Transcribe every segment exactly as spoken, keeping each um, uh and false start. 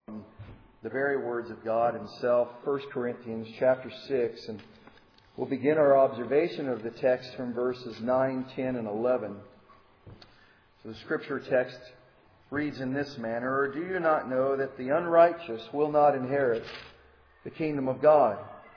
The very words of God Himself, First Corinthians chapter six, and we'll begin our observation of the text from verses nine, ten, and eleven. So the Scripture text reads in this manner, "Or do you not know that the unrighteous will not inherit the kingdom of God?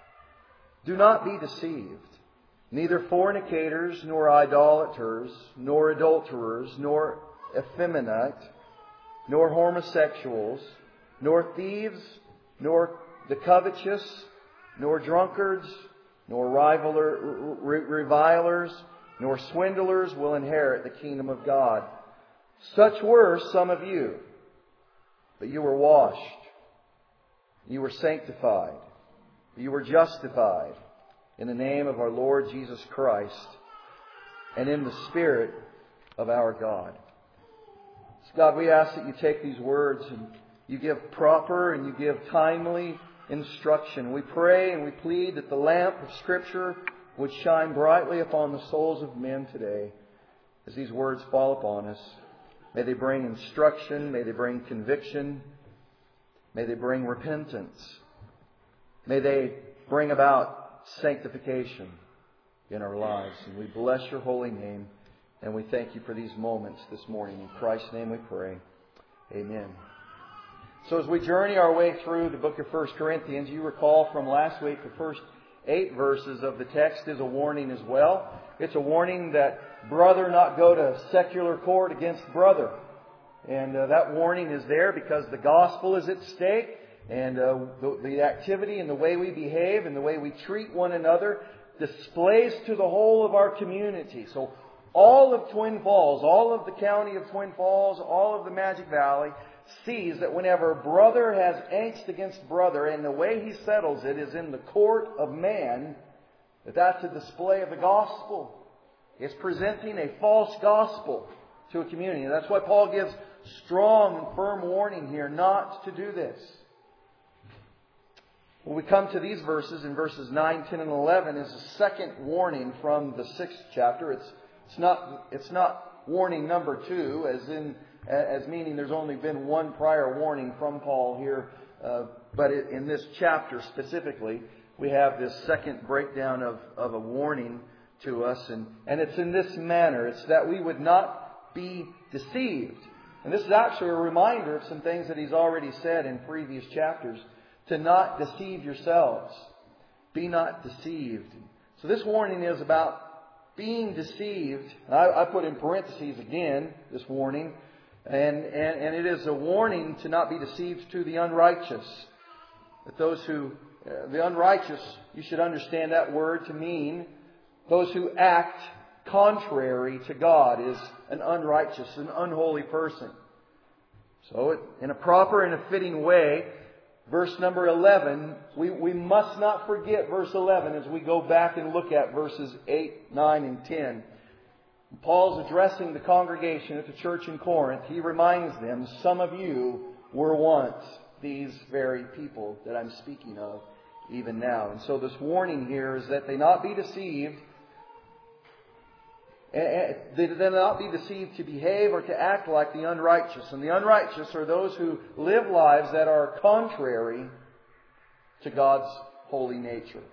Do not be deceived. Neither fornicators, nor idolaters, nor adulterers, nor effeminate, nor homosexuals, nor thieves, nor the covetous, nor drunkards, nor rivaler, revilers, nor swindlers will inherit the kingdom of God. Such were some of you, but you were washed, you were sanctified, you were justified in the name of our Lord Jesus Christ and in the Spirit of our God." So God, we ask that you take these words and you give proper and you give timely instruction. We pray and we plead that the lamp of Scripture would shine brightly upon the souls of men today as these words fall upon us. May they bring instruction. May they bring conviction. May they bring repentance. May they bring about sanctification in our lives. And we bless your holy name. And we thank you for these moments this morning. In Christ's name we pray. Amen. So as we journey our way through the book of First Corinthians, you recall from last week the first eight verses of the text is a warning as well. It's a warning that brother not go to secular court against brother. And uh, that warning is there because the gospel is at stake. And uh, the, the activity and the way we behave and the way we treat one another displays to the whole of our community. So all of Twin Falls, all of the county of Twin Falls, all of the Magic Valley sees that whenever brother has angst against brother, and the way he settles it is in the court of man, that that's a display of the gospel. It's presenting a false gospel to a community. And that's why Paul gives strong and firm warning here not to do this. When we come to these verses, in verses nine, ten, and eleven, is a second warning from the sixth chapter. It's it's not it's not warning number two, as in as meaning there's only been one prior warning from Paul here, uh, but it, in this chapter specifically, we have this second breakdown of, of a warning to us, and, and it's in this manner. It's that we would not be deceived. And this is actually a reminder of some things that he's already said in previous chapters. To not deceive yourselves. Be not deceived. So this warning is about being deceived. I, I put in parentheses again this warning. And, and, and it is a warning to not be deceived to the unrighteous. That those who, uh, the unrighteous, you should understand that word to mean those who act contrary to God is an unrighteous, an unholy person. So it, in a proper and a fitting way, verse number eleven, we, we must not forget verse eleven as we go back and look at verses eight, nine, and ten. Paul's addressing the congregation at the church in Corinth. He reminds them, some of you were once these very people that I'm speaking of even now. And so this warning here is that they not be deceived. They not be deceived to behave or to act like the unrighteous. And the unrighteous are those who live lives that are contrary to God's holy nature.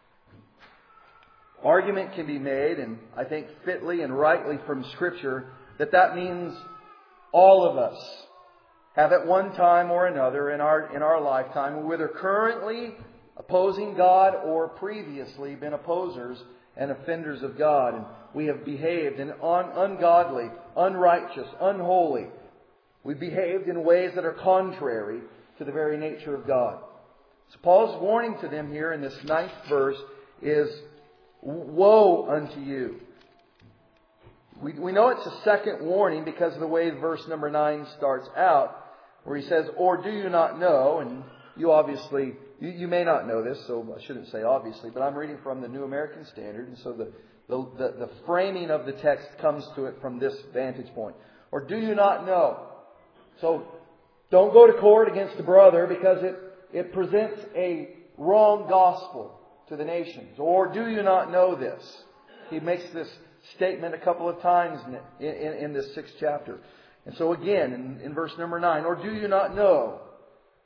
Argument can be made, and I think fitly and rightly from Scripture, that that means all of us have at one time or another in our in our lifetime, whether currently opposing God or previously been opposers and offenders of God. And we have behaved in un- ungodly, unrighteous, unholy. We've behaved in ways that are contrary to the very nature of God. So Paul's warning to them here in this ninth verse is, woe unto you. We, we know it's a second warning because of the way verse number nine starts out, where he says, or do you not know? And you obviously, you, you may not know this, so I shouldn't say obviously, but I'm reading from the New American Standard, and so the, the, the, the framing of the text comes to it from this vantage point. Or do you not know? So don't go to court against a brother because it, it presents a wrong gospel to the nations. Or do you not know this? He makes this statement a couple of times in, in, in this sixth chapter. And so again, in, in verse number nine, or do you not know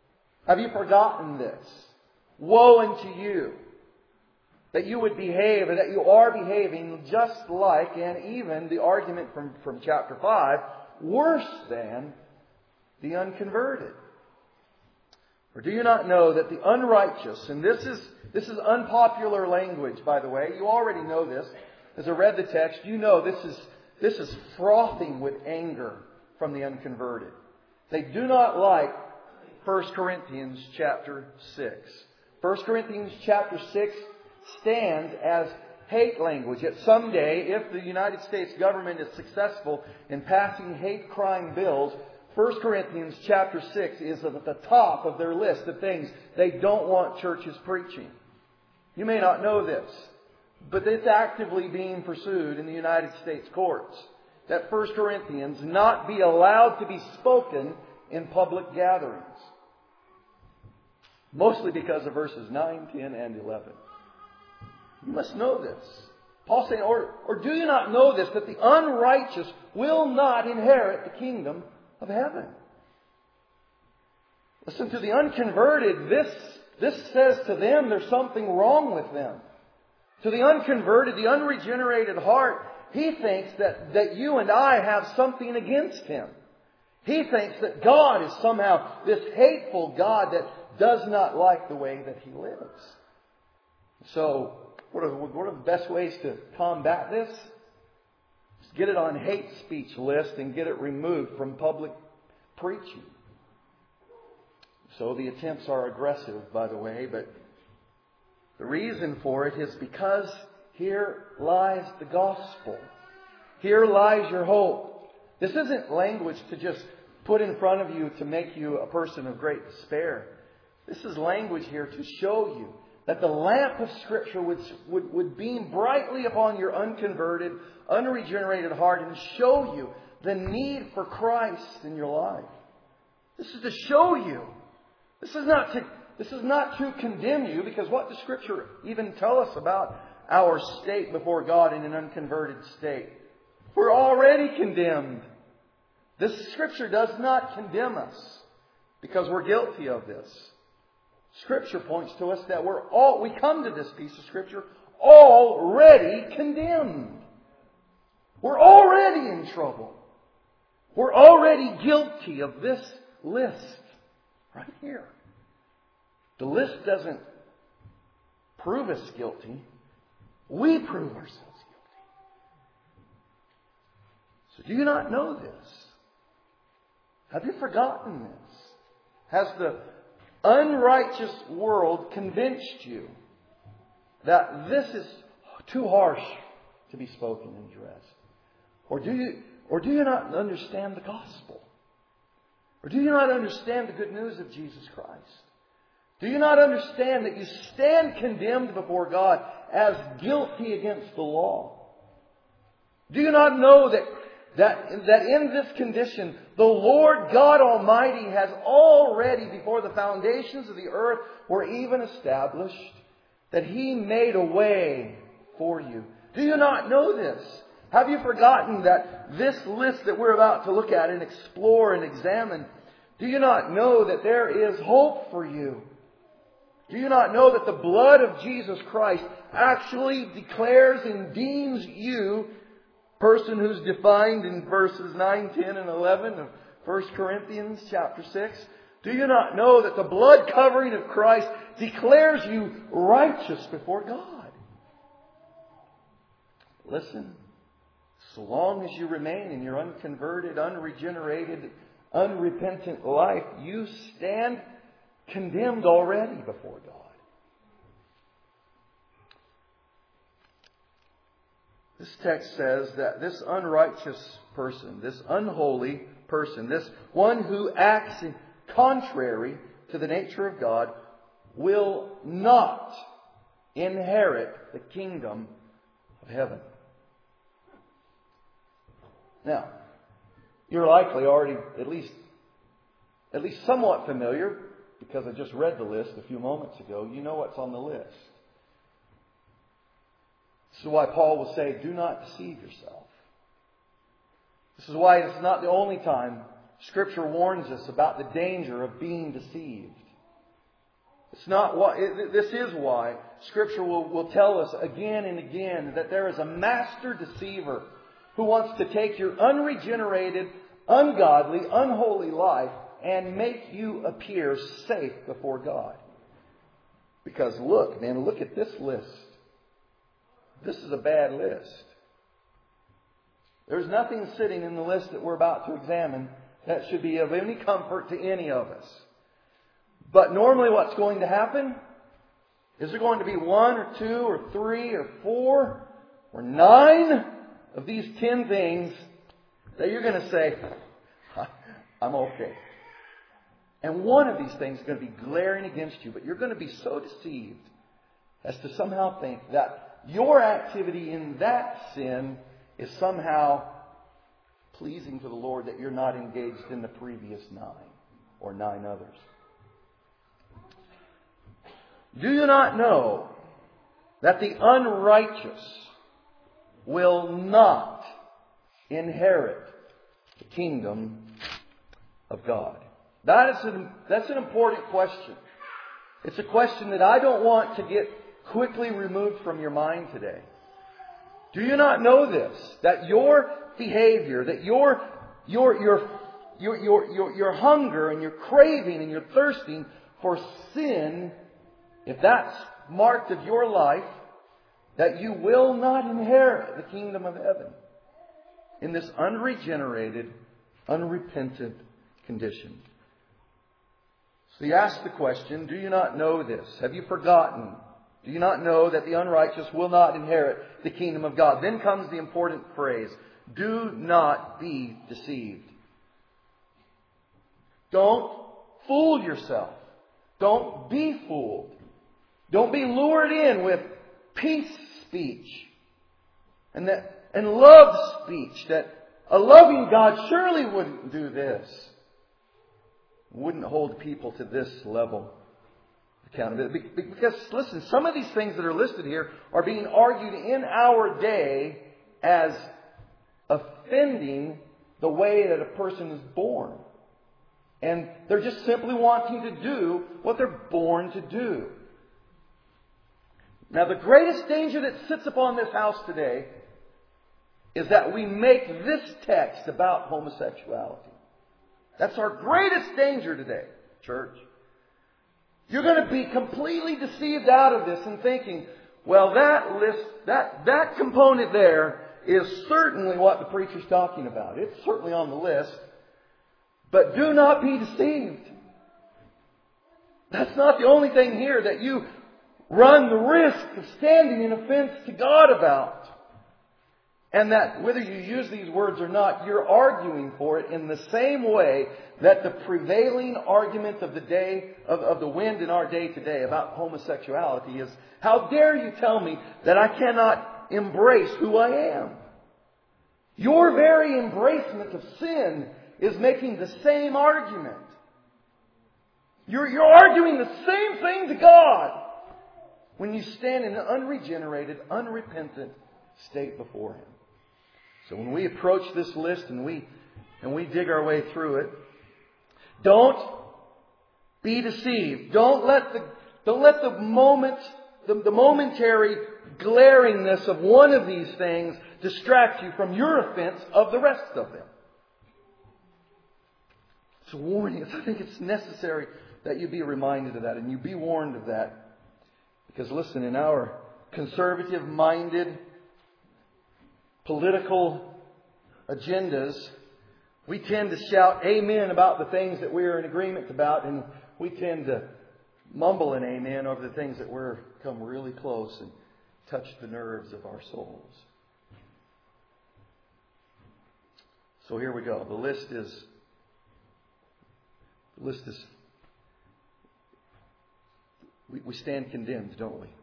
Have you forgotten this? Woe unto you that you would behave, or that you are behaving just like, and even the argument from, from chapter five, worse than the unconverted. Or do you not know that the unrighteous, and this is this is unpopular language, by the way. You already know this. As I read the text, you know this is this is frothing with anger from the unconverted. They do not like First Corinthians chapter six. First Corinthians chapter six stands as hate language. That someday, if the United States government is successful in passing hate crime bills, First Corinthians chapter six is at the top of their list of things they don't want churches preaching. You may not know this, but it's actively being pursued in the United States courts. That First Corinthians not be allowed to be spoken in public gatherings. Mostly because of verses nine, ten, and eleven. You must know this. Paul's saying, or, or do you not know this, that the unrighteous will not inherit the kingdom of heaven? Listen, to the unconverted, this, this says to them there's something wrong with them. To the unconverted, the unregenerated heart, he thinks that, that you and I have something against him. He thinks that God is somehow this hateful God that does not like the way that he lives. So, what are, what are the best ways to combat this? Just get it on hate speech list and get it removed from public preaching. So the attempts are aggressive, by the way, but the reason for it is because here lies the gospel. Here lies your hope. This isn't language to just put in front of you to make you a person of great despair. This is language here to show you that the lamp of Scripture would, would, would beam brightly upon your unconverted, unregenerated heart and show you the need for Christ in your life. This is to show you. This is not to, this is not to condemn you, because what does Scripture even tell us about our state before God in an unconverted state? We're already condemned. This Scripture does not condemn us because we're guilty of this. Scripture points to us that we're all, we come to this piece of Scripture already condemned. We're already in trouble. We're already guilty of this list right here. The list doesn't prove us guilty. We prove ourselves guilty. So do you not know this? Have you forgotten this? Has the unrighteous world convinced you that this is too harsh to be spoken and addressed? Or do you, or do you not understand the gospel? Or do you not understand the good news of Jesus Christ? Do you not understand that you stand condemned before God as guilty against the law? Do you not know that That, that in this condition, the Lord God Almighty has already, before the foundations of the earth were even established, that He made a way for you? Do you not know this? Have you forgotten that this list that we're about to look at and explore and examine, do you not know that there is hope for you? Do you not know that the blood of Jesus Christ actually declares and deems you person who's defined in verses nine, ten, and eleven of First Corinthians chapter six? Do you not know that the blood covering of Christ declares you righteous before God? Listen, so long as you remain in your unconverted, unregenerated, unrepentant life, you stand condemned already before God. This text says that this unrighteous person, this unholy person, this one who acts contrary to the nature of God, will not inherit the kingdom of heaven. Now, you're likely already at least, at least somewhat familiar, because I just read the list a few moments ago. You know what's on the list. This is why Paul will say, do not deceive yourself. This is why it's not the only time Scripture warns us about the danger of being deceived. It's not why. It, this is why Scripture will, will tell us again and again that there is a master deceiver who wants to take your unregenerated, ungodly, unholy life and make you appear safe before God. Because look, man, look at this list. This is a bad list. There's nothing sitting in the list that we're about to examine that should be of any comfort to any of us. But normally what's going to happen? Is there going to be one or two or three or four or nine of these ten things that you're going to say, I'm okay. And one of these things is going to be glaring against you, but you're going to be so deceived as to somehow think that your activity in that sin is somehow pleasing to the Lord, that you're not engaged in the previous nine or nine others. Do you not know that the unrighteous will not inherit the kingdom of God? That is an, that's an important question. It's a question that I don't want to get quickly removed from your mind today. Do you not know this? That your behavior, that your your your your your your, your hunger and your craving and your thirsting for sin, if that's marked of your life, that you will not inherit the kingdom of heaven in this unregenerated, unrepentant condition. So you ask the question, do you not know this? Have you forgotten? Do you not know that the unrighteous will not inherit the kingdom of God? Then comes the important phrase, do not be deceived. Don't fool yourself. Don't be fooled. Don't be lured in with peace speech and that and love speech that a loving God surely wouldn't do this. Wouldn't hold people to this level of accountability. Because, listen, some of these things that are listed here are being argued in our day as offending the way that a person is born. And they're just simply wanting to do what they're born to do. Now, the greatest danger that sits upon this house today is that we make this text about homosexuality. That's our greatest danger today, church. You're going to be completely deceived out of this and thinking, well, that list, that, that component there is certainly what the preacher's talking about. It's certainly on the list. But do not be deceived. That's not the only thing here that you run the risk of standing in offense to God about. And that whether you use these words or not, you're arguing for it in the same way that the prevailing argument of the day, of, of the wind in our day today about homosexuality is, how dare you tell me that I cannot embrace who I am? Your very embracement of sin is making the same argument. You're, you're arguing the same thing to God when you stand in an unregenerated, unrepentant state before Him. So when we approach this list and we and we dig our way through it, don't be deceived. Don't let the don't let the moment the, the momentary glaringness of one of these things distract you from your offense of the rest of them. It's a warning. I think it's necessary that you be reminded of that and you be warned of that. Because listen, in our conservative-minded political agendas, we tend to shout amen about the things that we're in agreement about, and we tend to mumble an amen over the things that we're come really close and touch the nerves of our souls. So here we go. The list is the list is we, we stand condemned, don't we?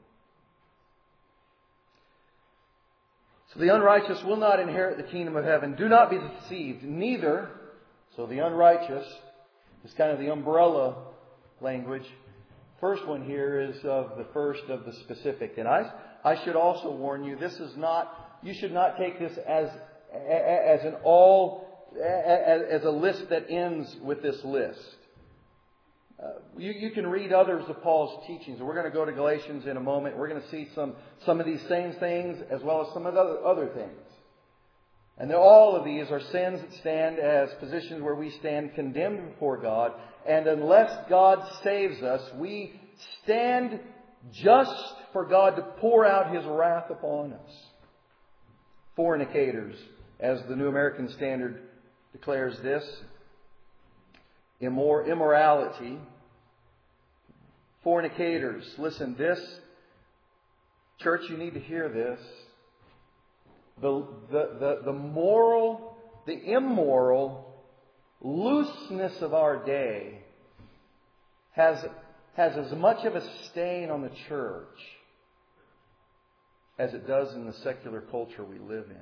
So the unrighteous will not inherit the kingdom of heaven. Do not be deceived. Neither, so the unrighteous is kind of the umbrella language. First one here is of the first of the specific. And I, I should also warn you, this is not, you should not take this as, as an all, as, as a list that ends with this list. Uh, you, you can read others of Paul's teachings. We're going to go to Galatians in a moment. We're going to see some, some of these same things as well as some of the other, other things. And all of these are sins that stand as positions where we stand condemned before God. And unless God saves us, we stand just for God to pour out His wrath upon us. Fornicators, as the New American Standard declares this, immor- immorality. Fornicators, listen, this, church, you need to hear this. The, the, the, the moral, the immoral looseness of our day has, has as much of a stain on the church as it does in the secular culture we live in.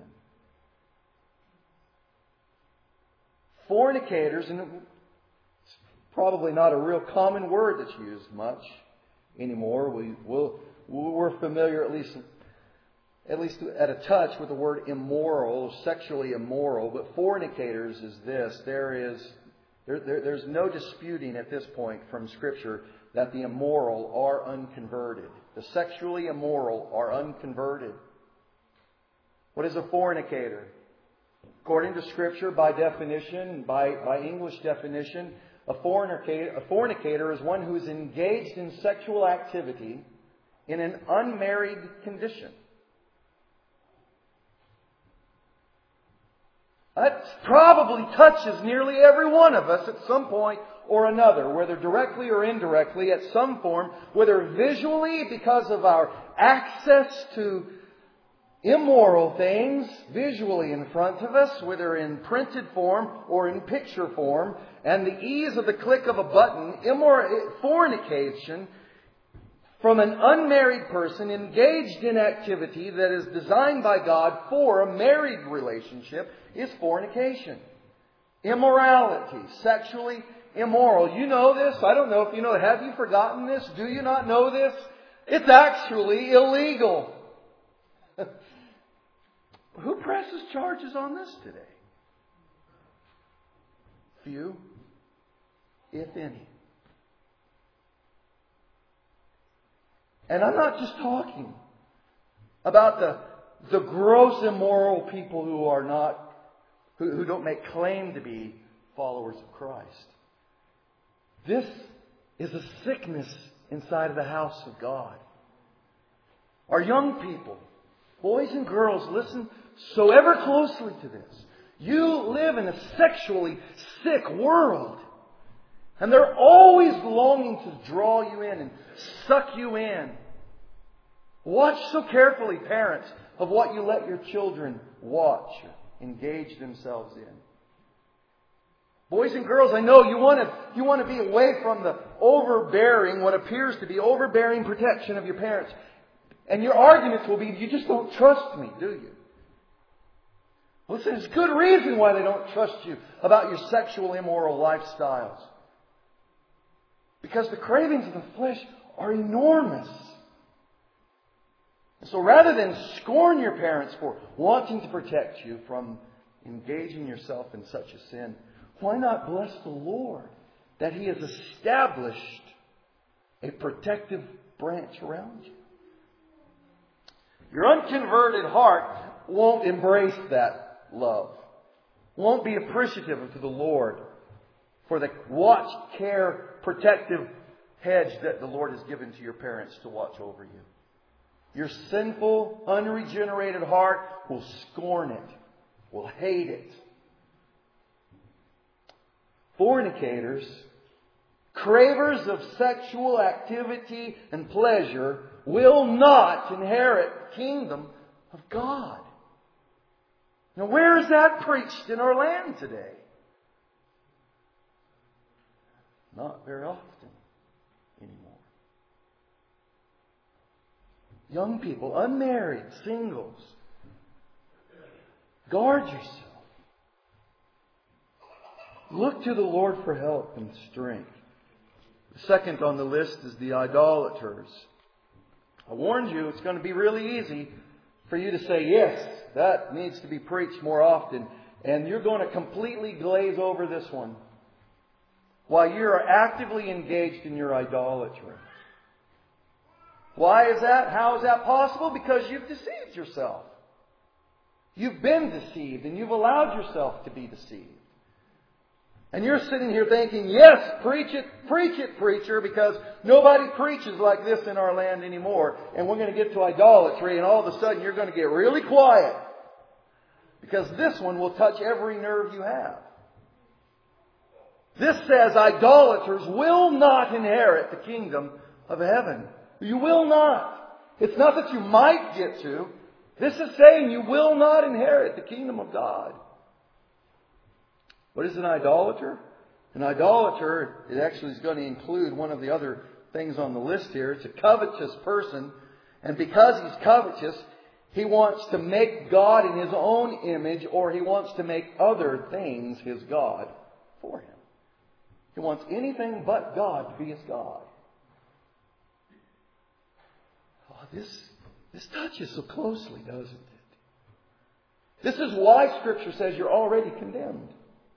Fornicators, and it's probably not a real common word that's used much anymore. We, we'll, we're familiar, at least at least at a touch, with the word immoral, sexually immoral. But fornicators is this. There is, there, there, there's no disputing at this point from Scripture that the immoral are unconverted. The sexually immoral are unconverted. What is a fornicator? According to Scripture, by definition, by, by English definition, a fornicator, a fornicator is one who is engaged in sexual activity in an unmarried condition. That probably touches nearly every one of us at some point or another, whether directly or indirectly, at some form, whether visually because of our access to immoral things visually in front of us, whether in printed form or in picture form, and the ease of the click of a button. Immor- fornication from an unmarried person engaged in activity that is designed by God for a married relationship is fornication. Immorality, sexually immoral. You know this. I don't know if you know it. Have you forgotten this? Do you not know this? It's actually illegal. Who presses charges on this today? Few, if any. And I'm not just talking about the, the gross immoral people who are not, who, who don't make claim to be followers of Christ. This is a sickness inside of the house of God. Our young people, boys and girls, listen so ever closely to this. You live in a sexually sick world. And they're always longing to draw you in and suck you in. Watch so carefully, parents, of what you let your children watch or engage themselves in. Boys and girls, I know you want to you want to be away from the overbearing, what appears to be overbearing protection of your parents. And your arguments will be, you just don't trust me, do you? Listen, there's good reason why they don't trust you about your sexual immoral lifestyles. Because the cravings of the flesh are enormous. So rather than scorn your parents for wanting to protect you from engaging yourself in such a sin, why not bless the Lord that He has established a protective branch around you? Your unconverted heart won't embrace that love, won't be appreciative to the Lord for the watch, care, protective hedge that the Lord has given to your parents to watch over you. Your sinful, unregenerated heart will scorn it, will hate it. Fornicators, cravers of sexual activity and pleasure, will not inherit the kingdom of God. Now, where is that preached in our land today? Not very often anymore. Young people, unmarried, singles, guard yourself. Look to the Lord for help and strength. The second on the list is the idolaters. I warned you, it's going to be really easy for you to say, yes, that needs to be preached more often. And you're going to completely glaze over this one. while you are actively engaged in your idolatry. Why is that? How is that possible? Because you've deceived yourself. You've been deceived and you've allowed yourself to be deceived. And you're sitting here thinking, yes, preach it, preach it, preacher, because nobody preaches like this in our land anymore. And we're going to get to idolatry, and all of a sudden you're going to get really quiet. Because this one will touch every nerve you have. This says idolaters will not inherit the kingdom of heaven. You will not. It's not that you might get to. This is saying you will not inherit the kingdom of God. What is an idolater? An idolater, it actually is going to include one of the other things on the list here. It's a covetous person. And because he's covetous, he wants to make God in his own image, or he wants to make other things his God for him. He wants anything but God to be his God. Oh, this, this touches so closely, doesn't it? This is why Scripture says you're already condemned.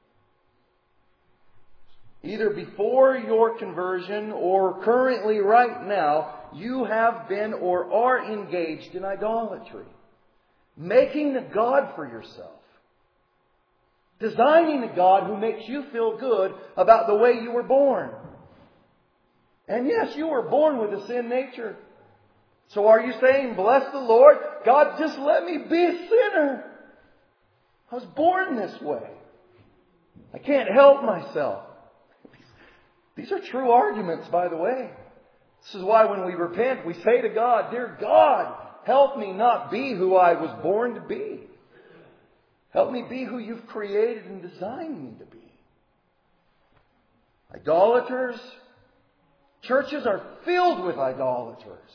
Either before your conversion or currently right now, you have been or are engaged in idolatry. Making a God for yourself. Designing a God who makes you feel good about the way you were born. And yes, you were born with a sin nature. So are you saying, bless the Lord, God, just let me be a sinner. I was born this way. I can't help myself. These are true arguments, by the way. This is why when we repent, we say to God, dear God, help me not be who I was born to be. Help me be who you've created and designed me to be. Idolaters. Churches are filled with idolaters.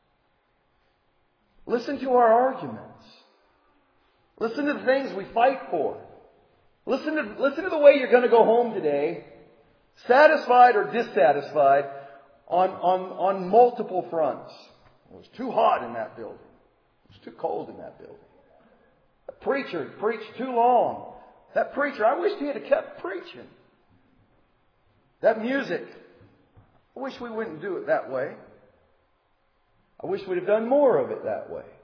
Listen to our arguments. Listen to the things we fight for. Listen to, listen to the way you're going to go home today. Satisfied or dissatisfied on, on, on multiple fronts. It was too hot in that building. It was too cold in that building. The preacher preached too long. That preacher, I wish he had kept preaching. That music, I wish we wouldn't do it that way. I wish we'd have done more of it that way.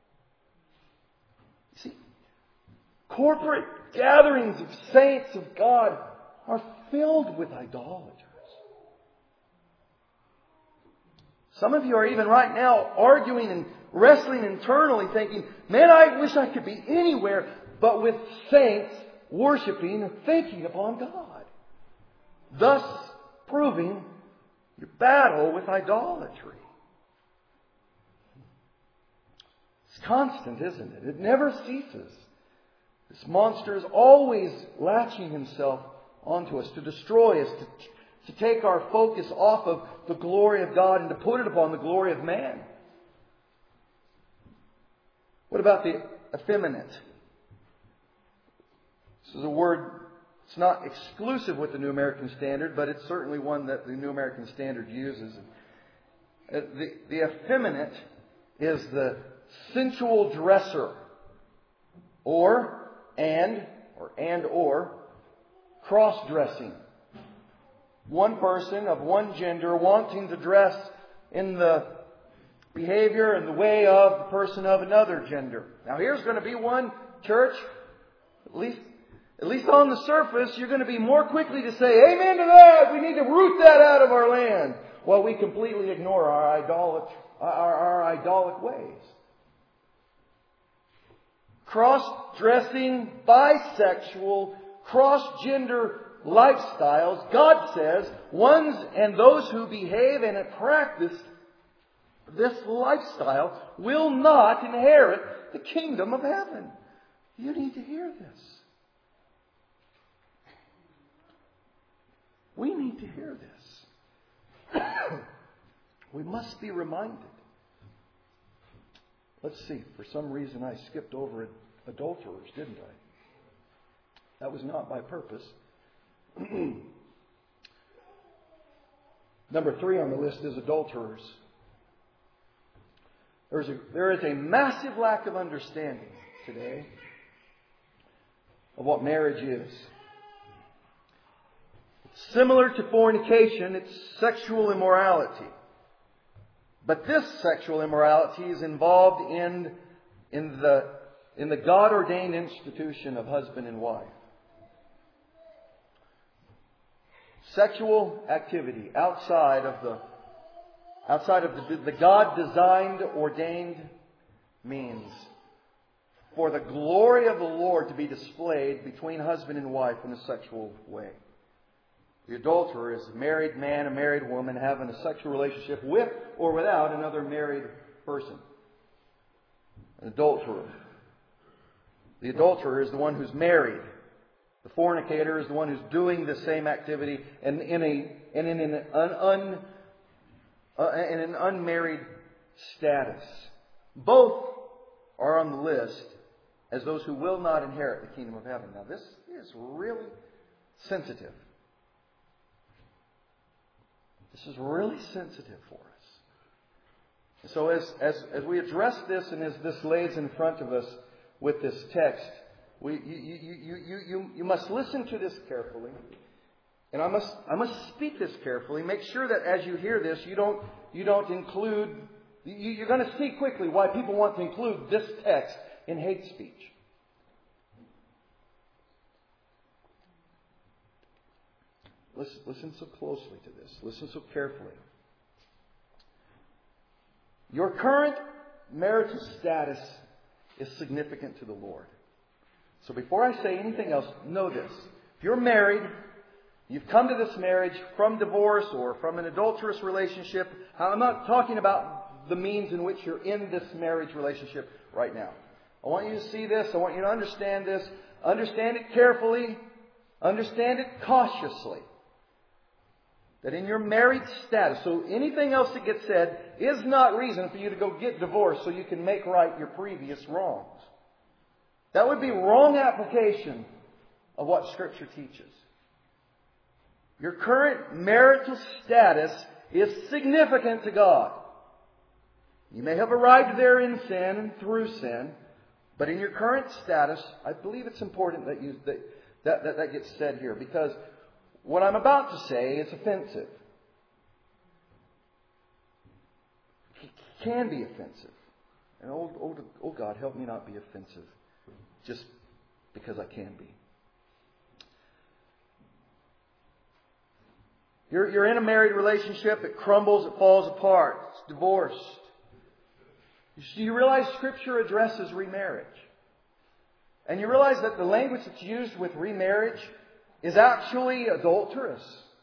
See, corporate gatherings of saints of God are filled with idolaters. Some of you are even right now arguing and wrestling internally, thinking, man, I wish I could be anywhere but with saints worshiping and thinking upon God. Thus proving your battle with idolatry. It's constant, isn't it? It never ceases. This monster is always latching himself onto us to destroy us, to, to take our focus off of the glory of God and to put it upon the glory of man. What about the effeminate? This is a word, it's not exclusive with the New American Standard, but it's certainly one that the New American Standard uses. The, the effeminate is the sensual dresser, or, and, or, and, or, cross-dressing. One person of one gender wanting to dress in the behavior and the way of the person of another gender. Now here's going to be one church, at least, at least on the surface, you're going to be more quickly to say, amen to that! We need to root that out of our land. While we completely ignore our idolat- our, our idolic ways. Cross-dressing, bisexual, cross-gender lifestyles, God says, ones and those who behave and practice this lifestyle will not inherit the kingdom of heaven. You need to hear this. We need to hear this. We must be reminded. Let's see, for some reason I skipped over adulterers, didn't I? That was not by purpose. Number three on the list is adulterers. There's a, there is a massive lack of understanding today of what marriage is. Similar to fornication, it's sexual immorality. But this sexual immorality is involved in, in the, in the God-ordained institution of husband and wife. Sexual activity outside of the, outside of the, the God-designed, ordained means for the glory of the Lord to be displayed between husband and wife in a sexual way. The adulterer is a married man, a married woman having a sexual relationship with or without another married person. An adulterer. The adulterer is the one who's married. The fornicator is the one who's doing the same activity and in a and in an un, un, uh, in an unmarried status. Both are on the list as those who will not inherit the kingdom of heaven. Now this is really sensitive. This is really sensitive for us. So as, as, as we address this and as this lays in front of us with this text, we, you, you, you, you, you, you must listen to this carefully. And I must, I must speak this carefully. Make sure that as you hear this, you don't, you don't include, you, you're going to see quickly why people want to include this text in hate speech. Listen, listen so closely to this. Listen so carefully. Your current marital status is significant to the Lord. So before I say anything else, know this. If you're married, you've come to this marriage from divorce or from an adulterous relationship. I'm not talking about the means in which you're in this marriage relationship right now. I want you to see this. I want you to understand this. Understand it carefully. Understand it cautiously. That in your married status, so anything else that gets said is not reason for you to go get divorced so you can make right your previous wrongs. That would be wrong application of what Scripture teaches. Your current marital status is significant to God. You may have arrived there in sin and through sin, but in your current status, I believe it's important that you that that, that, that gets said here, because what I'm about to say is offensive. It can be offensive. And oh, oh, oh God, help me not be offensive just because I can be. You're, you're in a married relationship. It crumbles. It falls apart. It's divorced. You, you realize Scripture addresses remarriage. And you realize that the language that's used with remarriage is actually adulterous.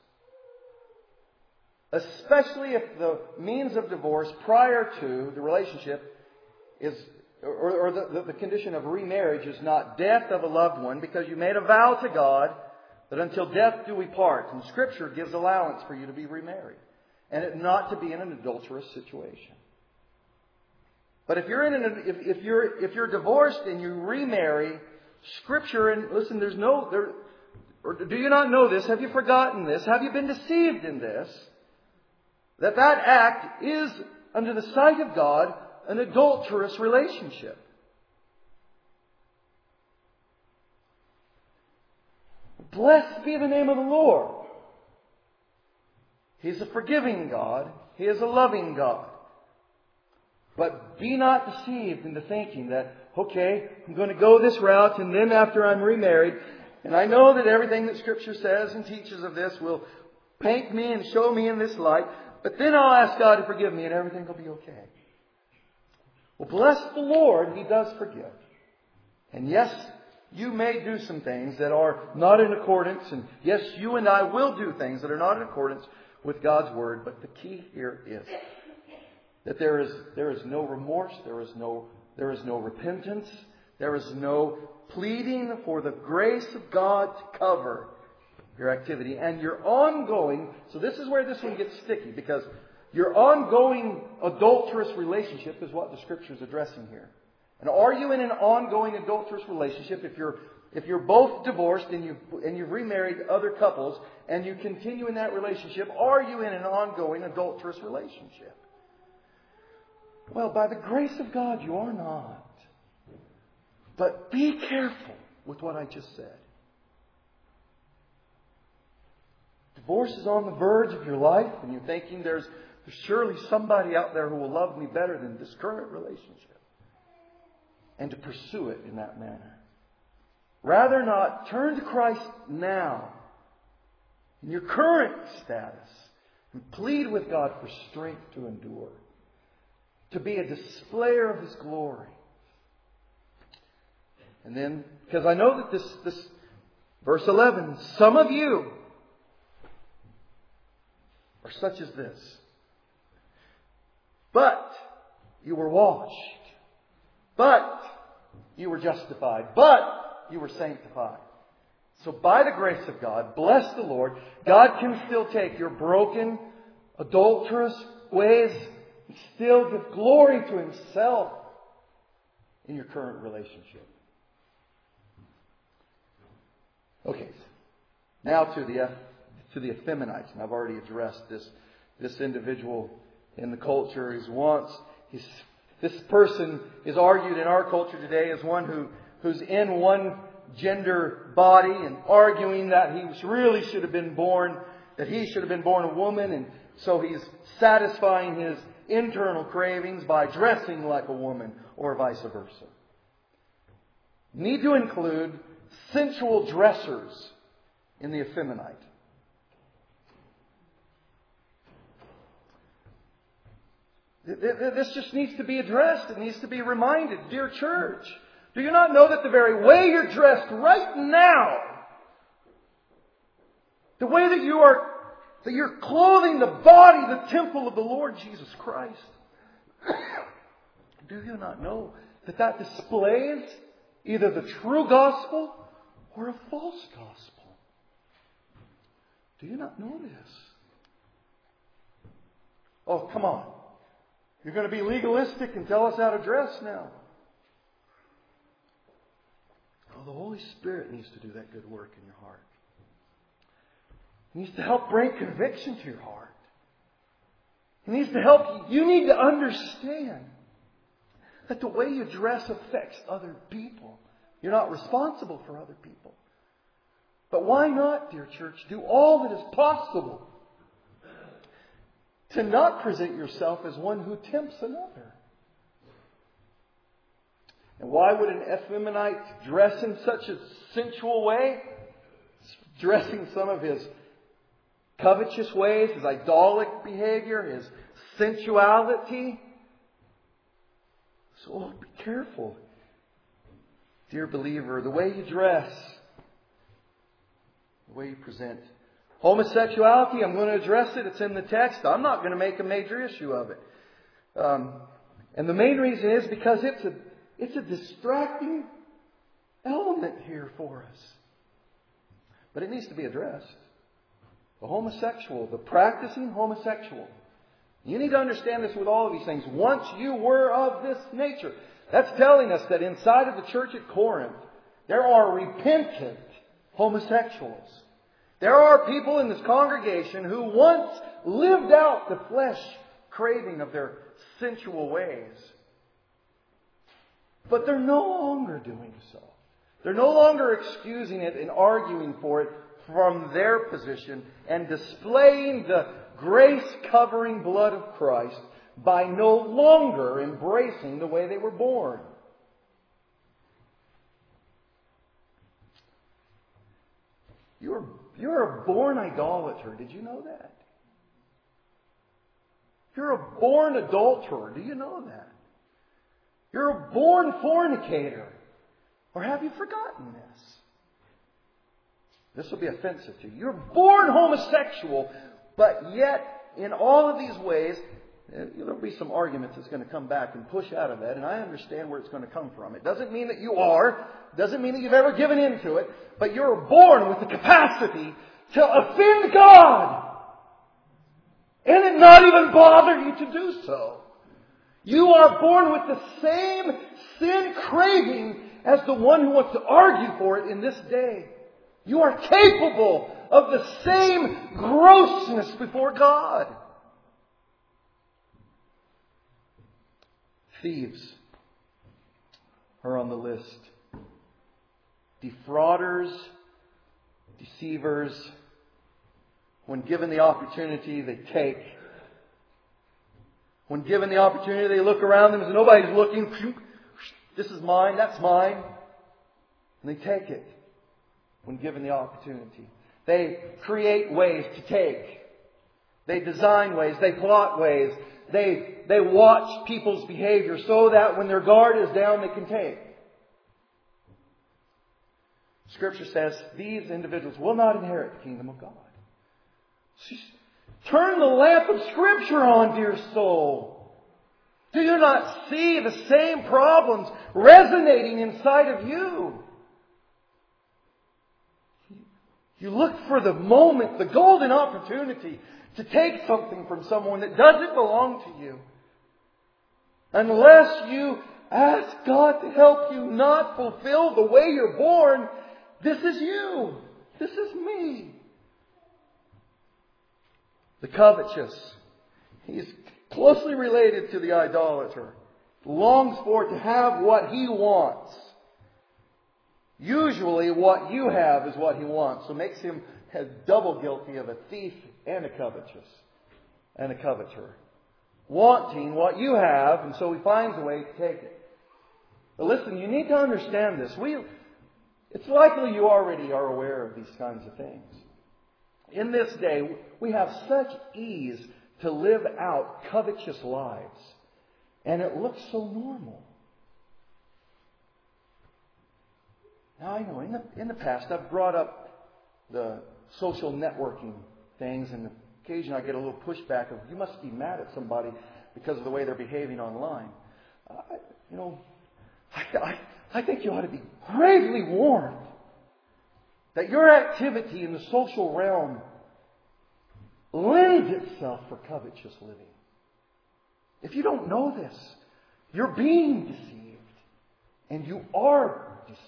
Especially if the means of divorce prior to the relationship is, or, or the, the condition of remarriage is not death of a loved one, because you made a vow to God that until death do we part. And Scripture gives allowance for you to be remarried. And it not to be in an adulterous situation. But if you're in an, if, if you're if you're divorced and you remarry, Scripture, and listen, there's no there. Or do you not know this? Have you forgotten this? Have you been deceived in this? That that act is, under the sight of God, an adulterous relationship. Blessed be the name of the Lord. He's a forgiving God. He is a loving God. But be not deceived into thinking that, okay, I'm going to go this route, and then after I'm remarried, and I know that everything that Scripture says and teaches of this will paint me and show me in this light, but then I'll ask God to forgive me and everything will be okay. Well, bless the Lord, He does forgive. And yes, you may do some things that are not in accordance, and yes, you and I will do things that are not in accordance with God's Word, but the key here is that there is there is no remorse, there is no there is no repentance, there is no pleading for the grace of God to cover your activity. And your ongoing, so this is where this one gets sticky, because your ongoing adulterous relationship is what the Scripture is addressing here. And are you in an ongoing adulterous relationship? If you're if you're both divorced and you and you've remarried other couples and you continue in that relationship, are you in an ongoing adulterous relationship? Well, by the grace of God, you are not. But be careful with what I just said. Divorce is on the verge of your life and you're thinking there's, there's surely somebody out there who will love me better than this current relationship. And to pursue it in that manner. Rather not, turn to Christ now in your current status and plead with God for strength to endure. To be a displayer of His glory. And then, because I know that this, this verse eleven, some of you are such as this. But you were washed. But you were justified. But you were sanctified. So by the grace of God, bless the Lord, God can still take your broken, adulterous ways and still give glory to Himself in your current relationship. Okay, now to the to the Ephemenites, and I've already addressed this this individual in the culture. He's once he's this person is argued in our culture today as one who who's in one gender body and arguing that he really should have been born, that he should have been born a woman, and so he's satisfying his internal cravings by dressing like a woman or vice versa. Need to include sensual dressers in the Ephemenite. This just needs to be addressed. It needs to be reminded. Dear church, do you not know that the very way you're dressed right now, the way that you are, that you're clothing the body, the temple of the Lord Jesus Christ, do you not know that that displays either the true gospel or a false gospel? Do you not know this? Oh, come on. You're going to be legalistic and tell us how to dress now. Oh, the Holy Spirit needs to do that good work in your heart. He needs to help bring conviction to your heart. He needs to help you. You need to understand that the way you dress affects other people. You're not responsible for other people. But why not, dear church, do all that is possible to not present yourself as one who tempts another? And why would an Ephemenite dress in such a sensual way? Dressing some of his covetous ways, his idolic behavior, his sensuality. So oh, be careful, dear believer, the way you dress, the way you present. Homosexuality, I'm going to address it. It's in the text. I'm not going to make a major issue of it. Um, and the main reason is because it's a it's a distracting element here for us. But it needs to be addressed. The homosexual, the practicing homosexual. You need to understand this with all of these things. Once you were of this nature. That's telling us that inside of the church at Corinth, there are repentant homosexuals. There are people in this congregation who once lived out the flesh craving of their sensual ways. But they're no longer doing so. They're no longer excusing it and arguing for it from their position and displaying the grace-covering blood of Christ by no longer embracing the way they were born. You're, you're a born idolater. Did you know that? You're a born adulterer. Do you know that? You're a born fornicator. Or have you forgotten this? This will be offensive to you. You're born homosexual, but yet in all of these ways, there'll be some arguments that's going to come back and push out of that, and I understand where it's going to come from. It doesn't mean that you are, doesn't mean that you've ever given into it, but you're born with the capacity to offend God, and it not even bother you to do so. You are born with the same sin craving as the one who wants to argue for it in this day. You are capable of the same grossness before God. Thieves are on the list. Defrauders, deceivers, When given the opportunity, they take. When given the opportunity, they look around them as nobody's looking. This is mine, that's mine. And they take it when given the opportunity. They create ways to take. They design ways. They plot ways. They, they watch people's behavior so that when their guard is down, they can take. Scripture says these individuals will not inherit the kingdom of God. Turn the lamp of Scripture on, dear soul. Do you not see the same problems resonating inside of you? You look for the moment, the golden opportunity to take something from someone that doesn't belong to you. Unless you ask God to help you not fulfill the way you're born, this is you. This is me. The covetous. He's closely related to the idolater. Longs for to have what he wants. Usually what you have is what he wants. So makes him as double guilty of a thief and a covetous. And a coveter. Wanting what you have, and so he finds a way to take it. But listen, you need to understand this. We, it's likely you already are aware of these kinds of things. In this day, we have such ease to live out covetous lives. And it looks so normal. Now I know, in the, in the past, I've brought up the social networking things, and occasionally I get a little pushback of, you must be mad at somebody because of the way they're behaving online. Uh, you know, I, I, I think you ought to be gravely warned that your activity in the social realm lends itself for covetous living. If you don't know this, you're being deceived. And you are deceived.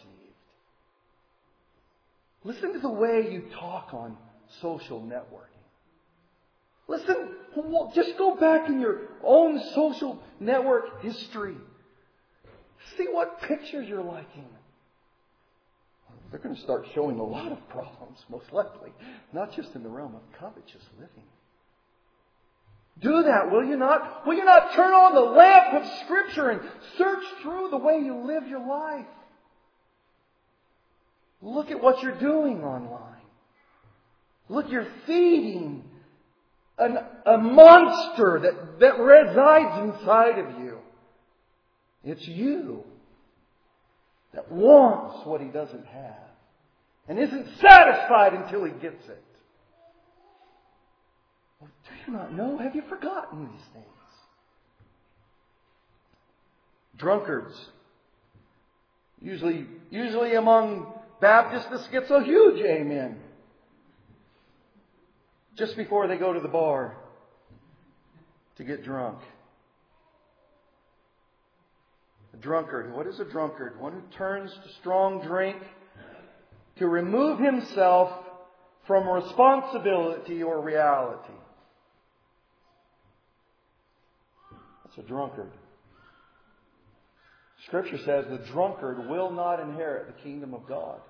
Listen to the way you talk on social networking. Listen, just go back in your own social network history. See what pictures you're liking. They're going to start showing a lot of problems, most likely. Not just in the realm of covetous living. Do that, will you not? Will you not turn on the lamp of Scripture and search through the way you live your life? Look at what you're doing online. Look, you're feeding an, a monster that, that resides inside of you. It's you that wants what he doesn't have and isn't satisfied until he gets it. Well, do you not know? Have you forgotten these things? Drunkards. Usually, usually among Baptists, this gets a huge amen. Just before they go to the bar to get drunk. A drunkard. What is a drunkard? One who turns to strong drink to remove himself from responsibility or reality. That's a drunkard. Scripture says the drunkard will not inherit the kingdom of God.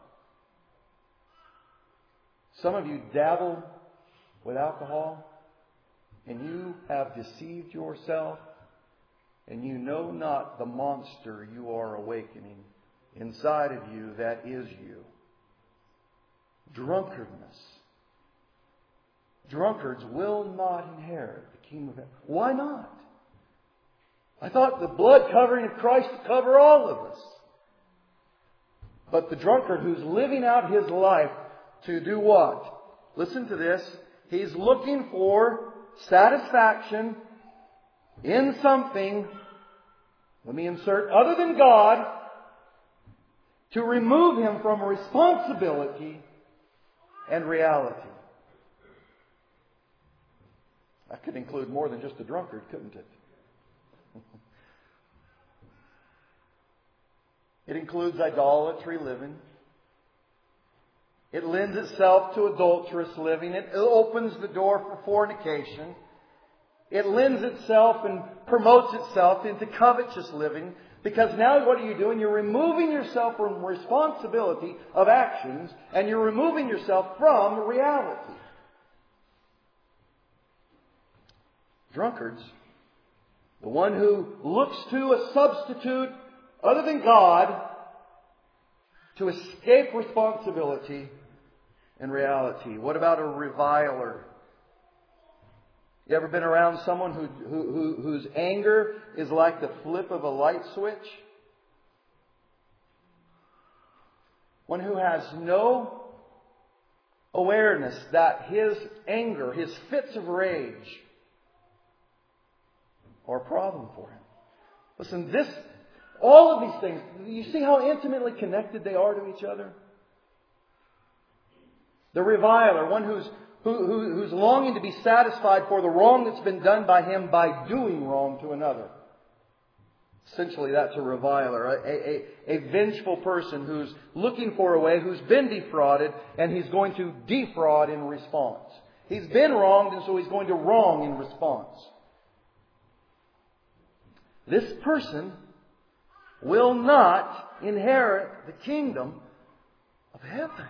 Some of you dabble with alcohol and you have deceived yourself and you know not the monster you are awakening inside of you that is you. Drunkardness. Drunkards will not inherit the kingdom of heaven. Why not? I thought the blood covering of Christ would cover all of us. But the drunkard who's living out his life to do what? Listen to this. He's looking for satisfaction in something, let me insert, other than God, to remove him from responsibility and reality. That could include more than just a drunkard, couldn't it? It includes idolatry living. It lends itself to adulterous living. It opens the door for fornication. It lends itself and promotes itself into covetous living. Because now what are you doing? You're removing yourself from responsibility of actions and you're removing yourself from reality. drunkards, the one who looks to a substitute other than God to escape responsibility and reality. What about a reviler? You ever been around someone who, who, who, whose anger is like the flip of a light switch? One who has no awareness that his anger, his fits of rage, are a problem for him. Listen, this, all of these things, you see how intimately connected they are to each other? The reviler, one who's who, who, who's longing to be satisfied for the wrong that's been done by him by doing wrong to another. Essentially, that's a reviler, a, a, a vengeful person who's looking for a way, who's been defrauded, and he's going to defraud in response. He's been wronged, and so he's going to wrong in response. This person will not inherit the kingdom of heaven.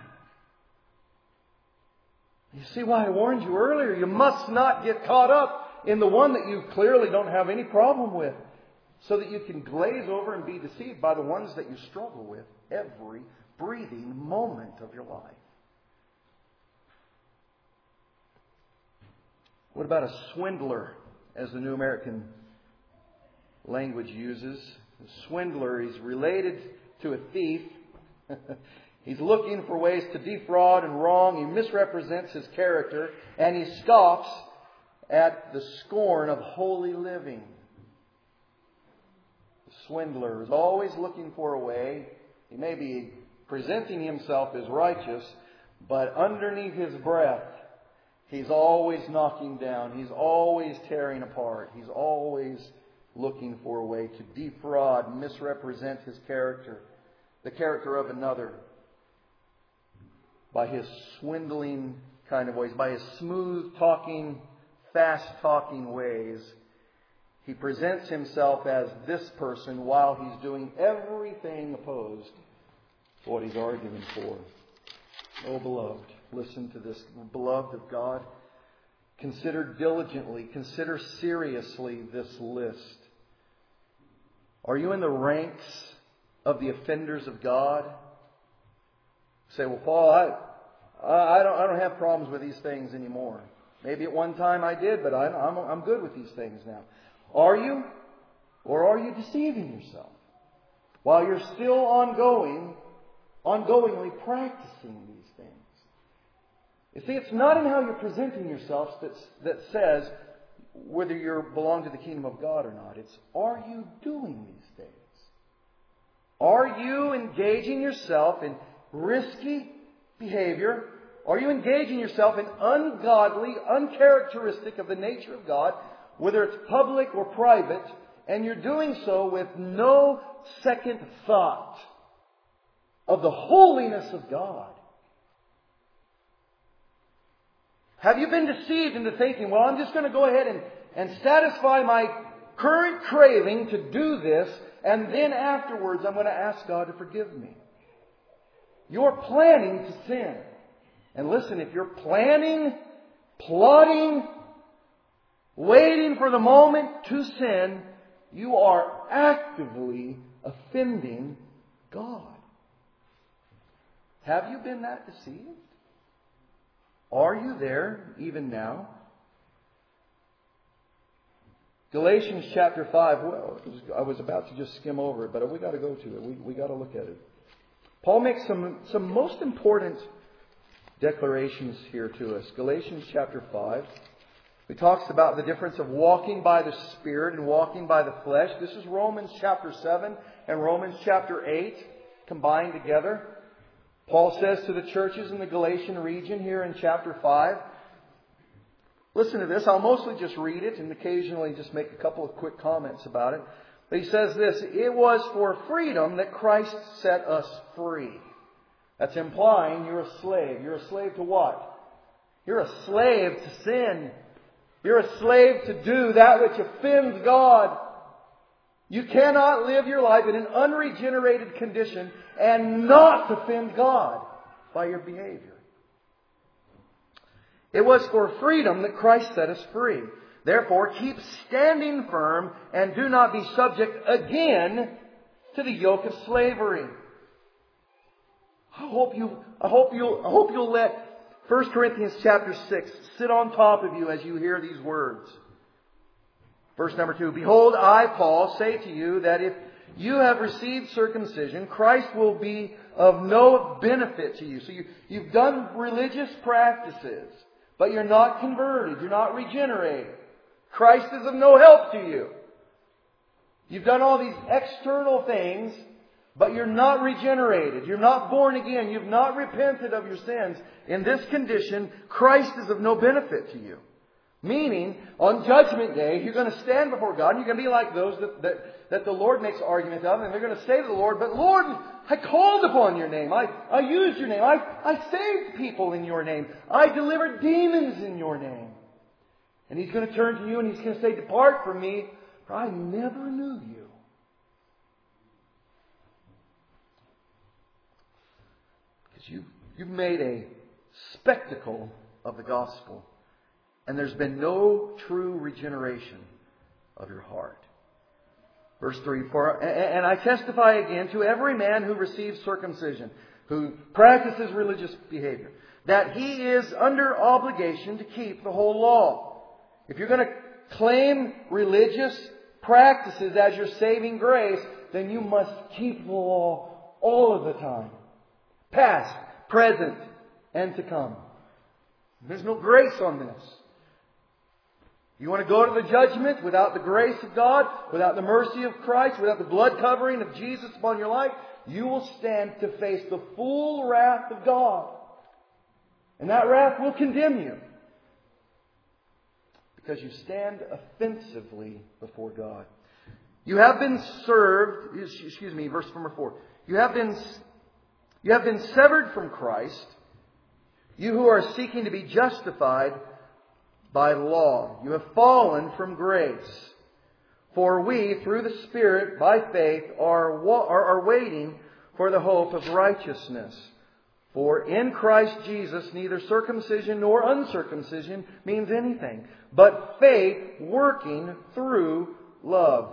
You see why I warned you earlier? You must not get caught up in the one that you clearly don't have any problem with, so that you can glaze over and be deceived by the ones that you struggle with every breathing moment of your life. What about a swindler, as the New American language uses? A swindler is related to a thief. He's looking for ways to defraud and wrong. He misrepresents his character, and he scoffs at the scorn of holy living. The swindler is always looking for a way. He may be presenting himself as righteous, but underneath his breath, he's always knocking down. He's always tearing apart. He's always looking for a way to defraud, misrepresent his character, the character of another, by his swindling kind of ways, by his smooth-talking, fast-talking ways. He presents himself as this person while he's doing everything opposed to what he's arguing for. Oh, beloved, listen to this. Beloved of God, consider diligently, consider seriously this list. Are you in the ranks of the offenders of God? Say, well, Paul, I, I don't, I don't have problems with these things anymore. Maybe at one time I did, but I, I'm, I'm good with these things now. Are you? Or are you deceiving yourself while you're still ongoing, ongoingly practicing these things? You see, it's not in how you're presenting yourself that's, that says whether you belong to the kingdom of God or not. It's, are you doing these things? Are you engaging yourself in risky behavior? Are you engaging yourself in ungodly, uncharacteristic of the nature of God, whether it's public or private, and you're doing so with no second thought of the holiness of God? Have you been deceived into thinking, well, I'm just going to go ahead and, and satisfy my current craving to do this, and then afterwards I'm going to ask God to forgive me? You're planning to sin. And listen, if you're planning, plotting, waiting for the moment to sin, you are actively offending God. Have you been that deceived? Are you there even now? Galatians chapter five. Well, I was about to just skim over it, but we got to go to it. We we got to look at it. Paul makes some, some most important declarations here to us. Galatians chapter five. He talks about the difference of walking by the Spirit and walking by the flesh. This is Romans chapter seven and Romans chapter eight combined together. Paul says to the churches in the Galatian region here in chapter five, listen to this. I'll mostly just read it and occasionally just make a couple of quick comments about it. But he says this: it was for freedom that Christ set us free. That's implying you're a slave. You're a slave to what? You're a slave to sin. You're a slave to do that which offends God. You cannot live your life in an unregenerated condition and not offend God by your behavior. It was for freedom that Christ set us free. Therefore, keep standing firm and do not be subject again to the yoke of slavery. I hope you, I hope you'll, I hope you'll let First Corinthians chapter six sit on top of you as you hear these words. Verse number two. Behold, I, Paul, say to you that if you have received circumcision, Christ will be of no benefit to you. So you, you've done religious practices, but you're not converted. You're not regenerated. Christ is of no help to you. You've done all these external things, but you're not regenerated. You're not born again. You've not repented of your sins. In this condition, Christ is of no benefit to you. Meaning, on Judgment Day, you're going to stand before God and you're going to be like those that, that, that the Lord makes argument of. And they're going to say to the Lord, but Lord, I called upon your name. I, I used your name. I, I saved people in your name. I delivered demons in your name. And He's going to turn to you and He's going to say, depart from me, for I never knew you. Because you, you've made a spectacle of the gospel. And there's been no true regeneration of your heart. Verse three, for, and I testify again to every man who receives circumcision, who practices religious behavior, that he is under obligation to keep the whole law. If you're going to claim religious practices as your saving grace, then you must keep the law all of the time. Past, present, and to come. There's no grace on this. You want to go to the judgment without the grace of God, without the mercy of Christ, without the blood covering of Jesus upon your life, you will stand to face the full wrath of God. And that wrath will condemn you. Because you stand offensively before God. You have been served, excuse me, verse number four. You have been, you have been severed from Christ, you who are seeking to be justified by law. You have fallen from grace. For we, through the Spirit, by faith, are, are, are waiting for the hope of righteousness. For in Christ Jesus, neither circumcision nor uncircumcision means anything, but faith working through love.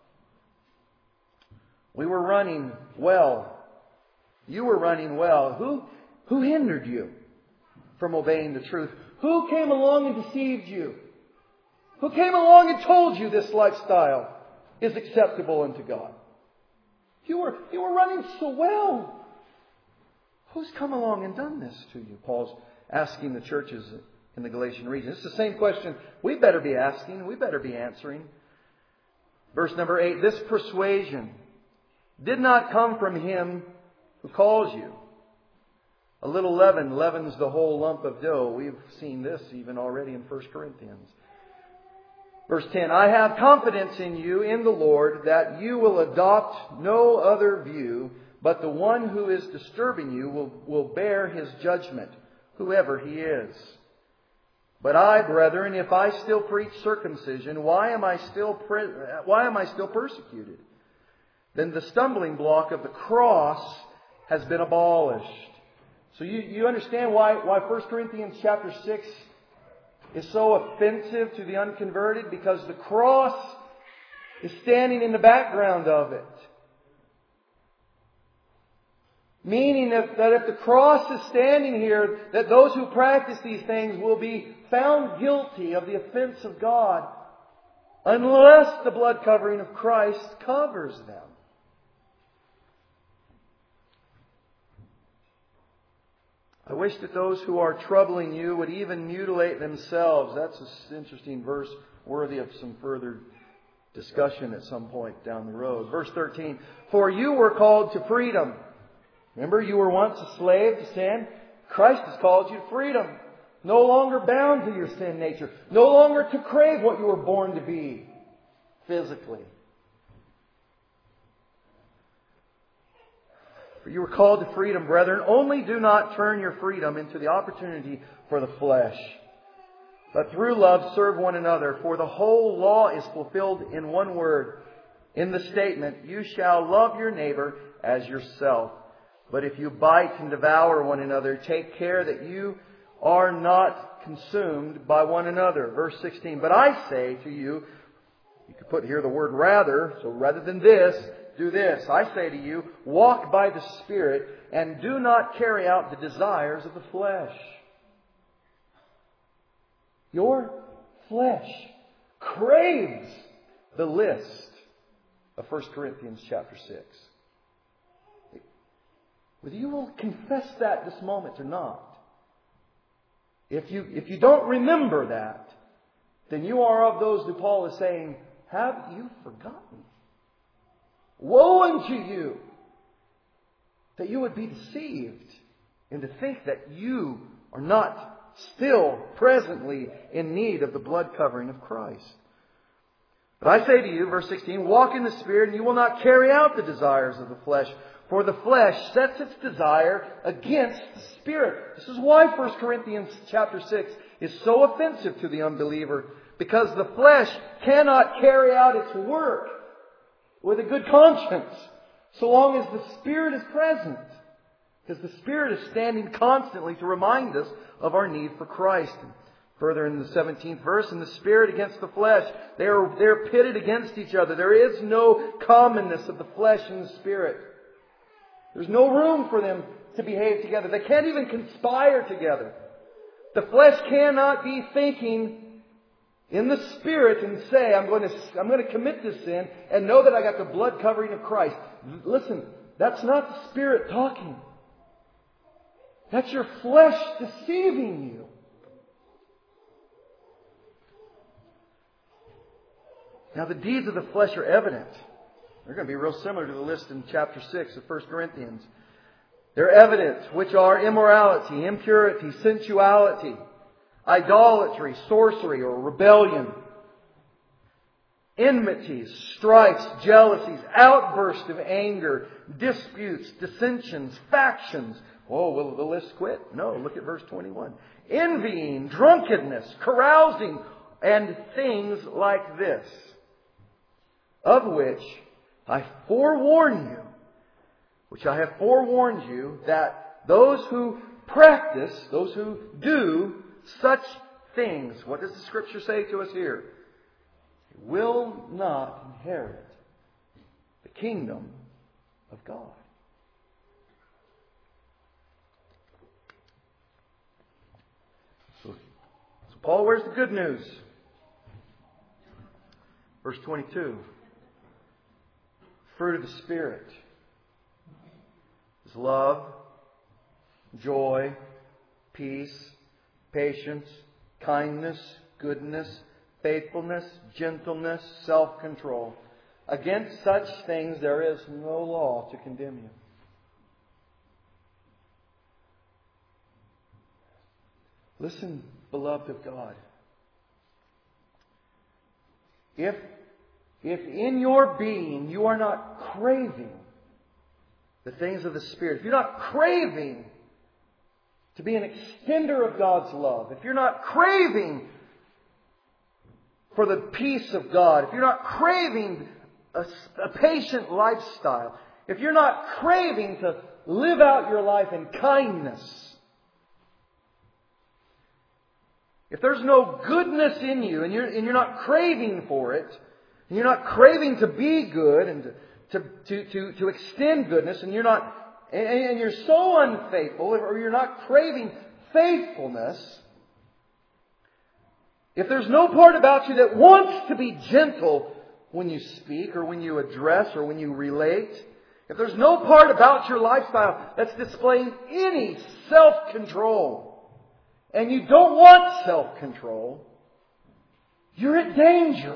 We were running well. You were running well. Who, who hindered you from obeying the truth? Who came along and deceived you? Who came along and told you this lifestyle is acceptable unto God? You were, you were running so well. Who's come along and done this to you? Paul's asking the churches in the Galatian region. It's the same question we better be asking. We better be answering. Verse number eight. This persuasion did not come from Him who calls you. A little leaven leavens the whole lump of dough. We've seen this even already in First Corinthians. Verse ten. I have confidence in you, in the Lord, that you will adopt no other view, but the one who is disturbing you will, will bear his judgment, whoever he is. But I, brethren, if I still preach circumcision, why am I still pre- why am I still persecuted? Then the stumbling block of the cross has been abolished. So you, you understand why, why First Corinthians chapter six is so offensive to the unconverted? Because the cross is standing in the background of it. Meaning that, that if the cross is standing here, that those who practice these things will be found guilty of the offense of God unless the blood covering of Christ covers them. I wish that those who are troubling you would even mutilate themselves. That's an interesting verse worthy of some further discussion at some point down the road. Verse thirteen. For you were called to freedom. Remember, you were once a slave to sin. Christ has called you to freedom. No longer bound to your sin nature. No longer to crave what you were born to be physically. For you were called to freedom, brethren. Only do not turn your freedom into the opportunity for the flesh, but through love serve one another. For the whole law is fulfilled in one word, in the statement, you shall love your neighbor as yourself. But if you bite and devour one another, take care that you are not consumed by one another. Verse sixteen, but I say to you, you could put here the word rather, so rather than this, do this. I say to you, walk by the Spirit and do not carry out the desires of the flesh. Your flesh craves the list of First Corinthians chapter six. Whether you will confess that this moment or not, if you, if you don't remember that, then you are of those who Paul is saying, have you forgotten? Woe unto you that you would be deceived and to think that you are not still presently in need of the blood covering of Christ. But I say to you, verse sixteen, walk in the Spirit and you will not carry out the desires of the flesh. For the flesh sets its desire against the Spirit. This is why First Corinthians chapter six is so offensive to the unbeliever. Because the flesh cannot carry out its work with a good conscience so long as the Spirit is present. Because the Spirit is standing constantly to remind us of our need for Christ. And further in the seventeenth verse, in the Spirit against the flesh, they are, they are pitted against each other. There is no commonness of the flesh and the Spirit. There's no room for them to behave together. They can't even conspire together. The flesh cannot be thinking in the Spirit and say, I'm going to, I'm going to commit this sin and know that I got the blood covering of Christ. Listen, that's not the Spirit talking. That's your flesh deceiving you. Now the deeds of the flesh are evident. They're going to be real similar to the list in chapter six of First Corinthians. They're evident, which are immorality, impurity, sensuality, idolatry, sorcery or rebellion, enmities, strifes, jealousies, outbursts of anger, disputes, dissensions, factions. Oh, will the list quit? No, look at verse twenty-one. Envying, drunkenness, carousing, and things like this, of which I forewarn you, which I have forewarned you, that those who practice, those who do such things, what does the Scripture say to us here? Will not inherit the kingdom of God. So, so Paul, where's the good news? Verse twenty-two. Fruit of the Spirit is love, joy, peace, patience, kindness, goodness, faithfulness, gentleness, self-control. Against such things there is no law to condemn you. Listen, beloved of God. If, if in your being you are not craving the things of the Spirit, if you're not craving to be an extender of God's love, if you're not craving for the peace of God, if you're not craving a, a patient lifestyle, if you're not craving to live out your life in kindness, if there's no goodness in you and you're, and you're not craving for it, and you're not craving to be good and to, to, to, to extend goodness, and you're not, and you're so unfaithful, or you're not craving faithfulness, if there's no part about you that wants to be gentle when you speak or when you address or when you relate, if there's no part about your lifestyle that's displaying any self-control, and you don't want self-control, you're at danger.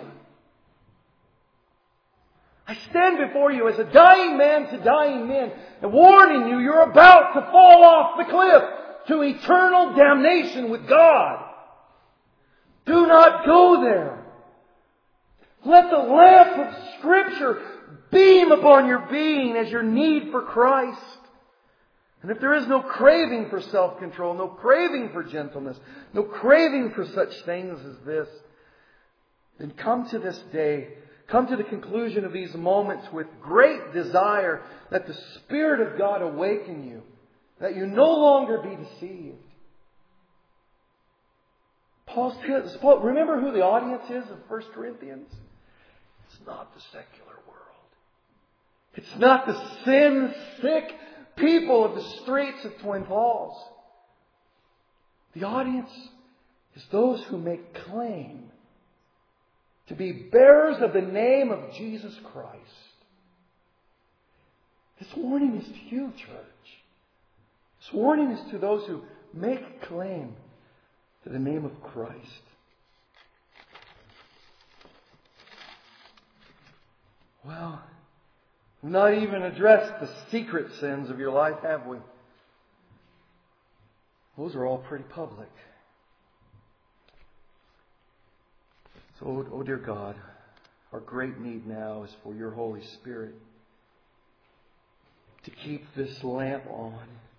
I stand before you as a dying man to dying men and warning you, you're about to fall off the cliff to eternal damnation with God. Do not go there. Let the lamp of Scripture beam upon your being as your need for Christ. And if there is no craving for self-control, no craving for gentleness, no craving for such things as this, then come to this day, come to the conclusion of these moments with great desire that the Spirit of God awaken you, that you no longer be deceived. Paul says, Paul, remember who the audience is of First Corinthians? It's not the secular world. It's not the sin-sick people of the streets of Twin Falls. The audience is those who make claim to be bearers of the name of Jesus Christ. This warning is to you, church. This warning is to those who make claim to the name of Christ. Well, we've not even addressed the secret sins of your life, have we? Those are all pretty public. So, oh dear God, our great need now is for your Holy Spirit to keep this lamp on.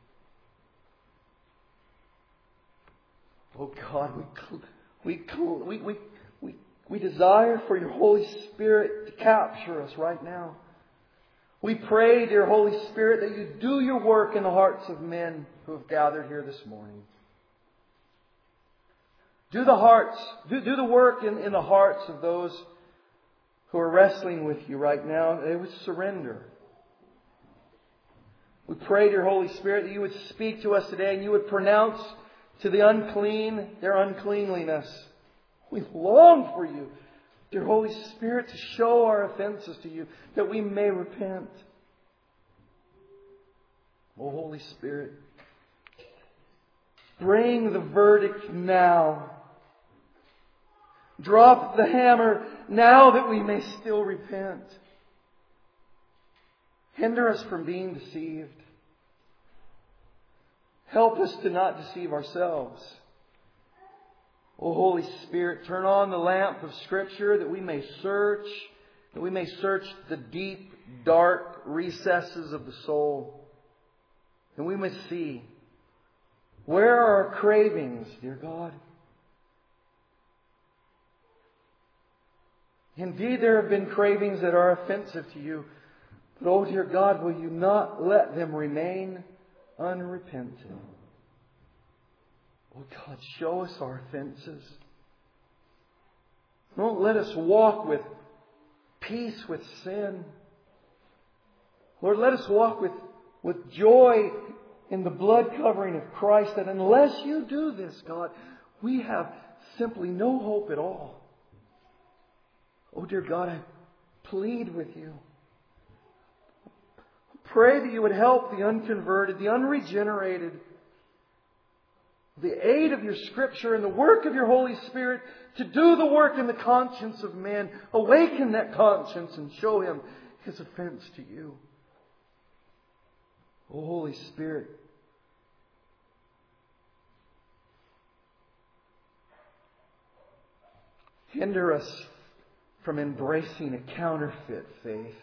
Oh God, we, we, we, we, we desire for your Holy Spirit to capture us right now. We pray, dear Holy Spirit, that you do your work in the hearts of men who have gathered here this morning. Do the hearts, do, do the work in, in the hearts of those who are wrestling with you right now. They would surrender. We pray, dear Holy Spirit, that you would speak to us today and you would pronounce to the unclean their uncleanliness. We long for you, dear Holy Spirit, to show our offenses to you, that we may repent. Oh, Holy Spirit, bring the verdict now. Drop the hammer now that we may still repent. Hinder us from being deceived. Help us to not deceive ourselves. O Holy Spirit, turn on the lamp of Scripture that we may search, that we may search the deep, dark recesses of the soul. And we may see, where are our cravings, dear God? Indeed, there have been cravings that are offensive to you. But, oh dear God, will you not let them remain unrepented? Oh God, show us our offenses. Don't let us walk with peace with sin. Lord, let us walk with, with joy in the blood covering of Christ. That unless you do this, God, we have simply no hope at all. Oh dear God, I plead with you. Pray that you would help the unconverted, the unregenerated, the aid of your Scripture and the work of your Holy Spirit to do the work in the conscience of man. Awaken that conscience and show him his offense to you. Oh, Holy Spirit, hinder us from embracing a counterfeit faith.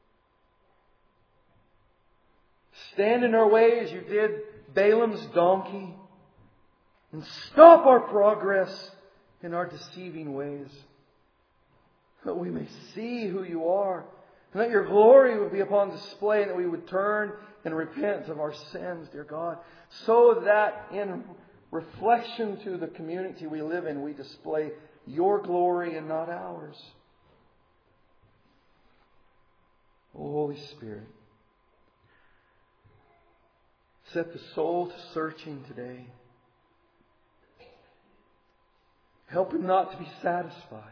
Stand in our way as you did Balaam's donkey and stop our progress in our deceiving ways. That we may see who you are and that your glory would be upon display and that we would turn and repent of our sins, dear God, so that in reflection to the community we live in, we display your glory and not ours. Oh, Holy Spirit, set the soul to searching today. Help him not to be satisfied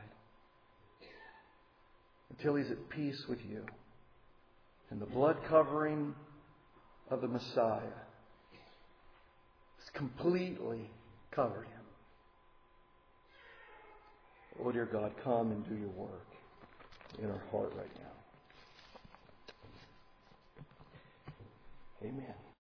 until he's at peace with you. And the blood covering of the Messiah has completely covered him. Oh, dear God, come and do your work in our heart right now. Amen.